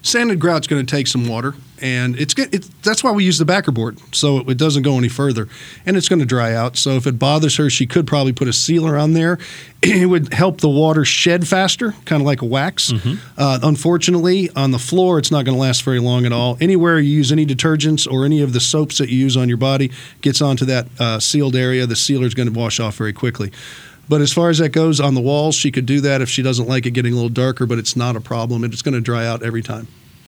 Sanded grout's going to take some water, and that's why we use the backer board, so it doesn't go any further, and it's going to dry out. So if it bothers her, she could probably put a sealer on there. It would help the water shed faster, kind of like a wax. Unfortunately, on the floor, it's not going to last very long at all. Anywhere you use any detergents or any of the soaps that you use on your body gets onto that sealed area, the sealer is going to wash off very quickly. But as far as that goes, on the walls, she could do that if she doesn't like it getting a little darker, but it's not a problem. It's going to dry out every time.